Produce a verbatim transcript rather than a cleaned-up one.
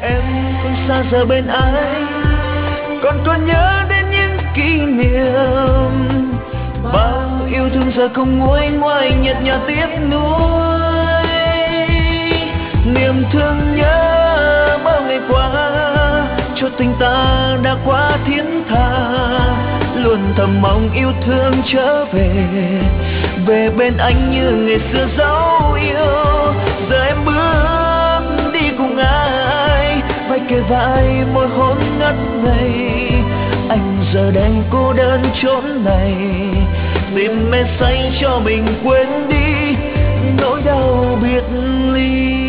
Em không xa giờ bên anh, còn còn nhớ đến những kỷ niệm. Bao yêu thương giờ không nguôi ngoai, nhạt nhòa tiếc nuối. Niềm thương nhớ bao ngày qua, cho tình ta đã quá thiên tha. Luôn thầm mong yêu thương trở về, về bên anh như ngày xưa dấu yêu. Giờ em bước đi cùng ai, vai kề vai môi hôn ngất ngây. Anh giờ đây cô đơn chốn này, tìm men say cho mình quên đi nỗi đau biệt ly.